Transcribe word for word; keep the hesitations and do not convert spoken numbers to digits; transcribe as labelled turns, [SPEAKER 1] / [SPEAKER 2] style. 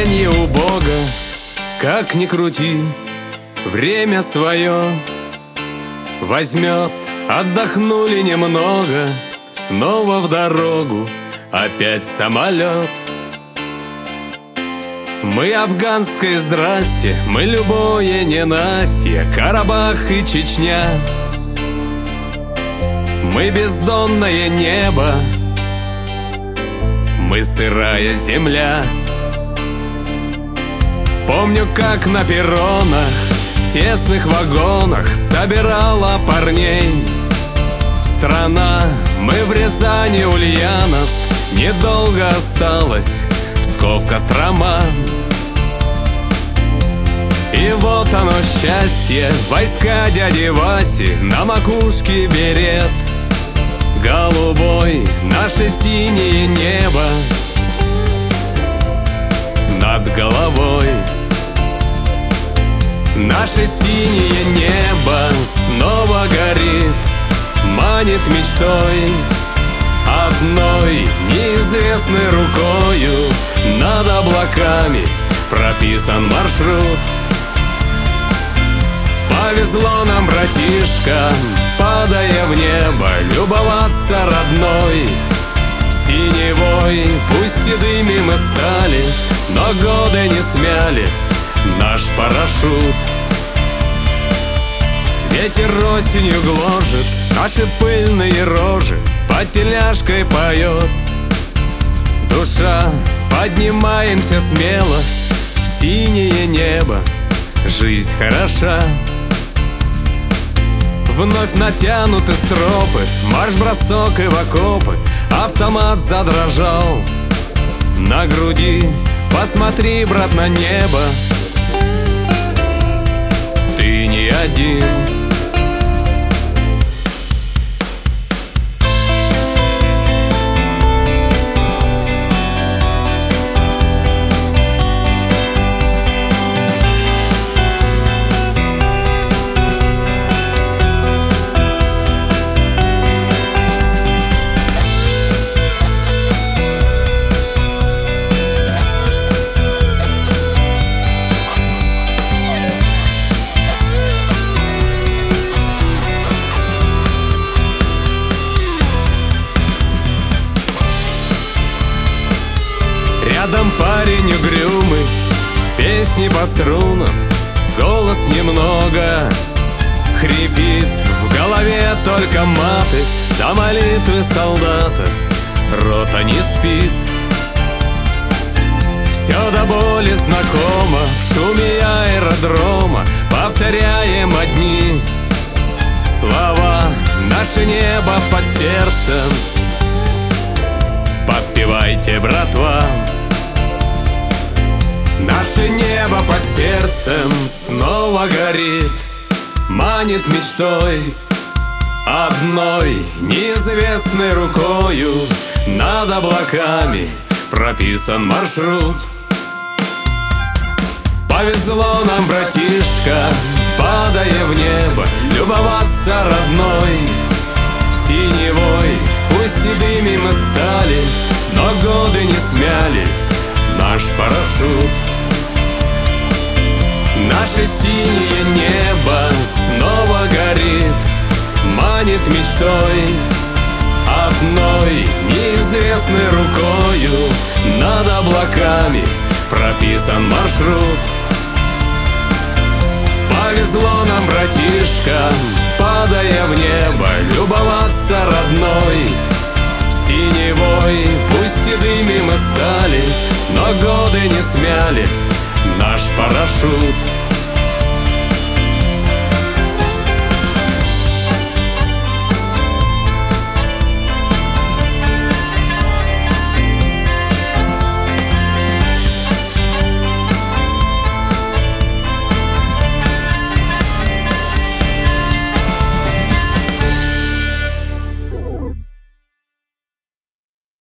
[SPEAKER 1] терпенье у Бога. Как ни крути, время свое возьмет. Отдохнули немного, снова в дорогу, опять самолет. Мы афганское здрасте, мы любое ненастье, Карабах и Чечня. Мы бездонное небо, мы сырая земля. Помню, как на перронах, в тесных вагонах собирала парней страна. Мы в Рязани, Ульяновск, недолго осталось, Псков, Кострома. И вот оно счастье, войска дяди Васи, на макушке берет голубой, наше синее небо над головой. Наше синее небо снова горит, манит мечтой одной, неизвестной рукою. Над облаками прописан маршрут. Повезло нам, братишка, падая в небо, любоваться родной синевой. Пусть седыми мы стали, но годы не смяли наш парашют. Ветер осенью гложет наши пыльные рожи, под теляшкой поет душа. Поднимаемся смело в синее небо, жизнь хороша. Вновь натянуты стропы, марш-бросок и в окопы. Автомат задрожал на груди. Посмотри, брат, на небо, ты не один. Рядом парень угрюмый, песни по струнам, голос немного хрипит. В голове только маты, до молитвы солдата, рота не спит. Все до боли знакомо, в шуме аэродрома повторяем одни слова. Наше небо под сердцем, подпевайте, братва. Наше небо под сердцем снова горит, манит мечтой одной, неизвестной рукою. Над облаками прописан маршрут. Повезло нам, братишка, падая в небо, любоваться родной синевой. Пусть седыми мы стали, но годы не смяли наш парашют. Наше синее небо снова горит, манит мечтой одной, неизвестной рукою. Над облаками прописан маршрут. Повезло нам, братишка, падая в небо, любоваться родной синевой. Пусть